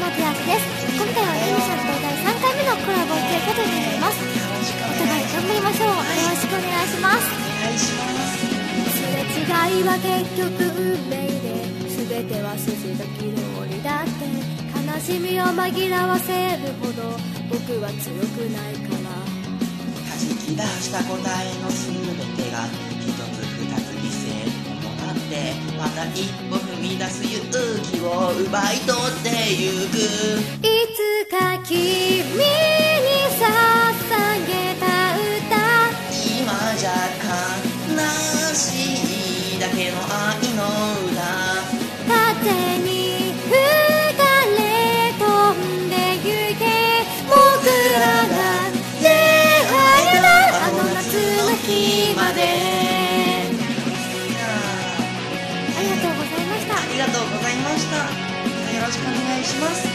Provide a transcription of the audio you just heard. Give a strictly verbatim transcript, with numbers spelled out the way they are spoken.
明です。今回はエミさんとだいさんかいめのコラボということになります。お互い頑張りましょう。よろしくお願いします。 お願いします。 すれ違いは結局運命で、全ては筋書き通りだって、悲しみを紛らわせるほど僕は強くないから。 弾き出した答えの全てが一つ二つ犠牲となって、また一歩踏み出す勇気を奪い取ってゆく。 いつか君に捧げた歌、 今じゃ悲しいだけの愛の歌。 風に吹かれ飛んでゆけ、僕らが出会えたあの夏の日まで。ありがとうございました。 ありがとうございました。よろしくお願いします。